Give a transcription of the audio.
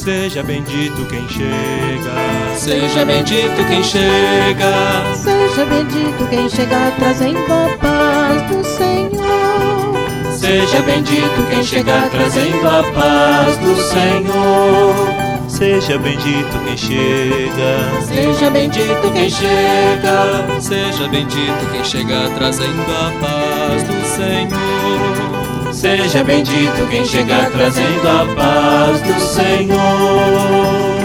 Seja bendito quem chega, seja bendito quem chega, seja bendito quem chega trazendo a paz do Senhor. Seja bendito quem chega trazendo a paz do Senhor. seja bendito quem chega, seja bendito quem chega, seja bendito quem chega trazendo a paz do Senhor. seja bendito quem chega trazendo a paz do Senhor.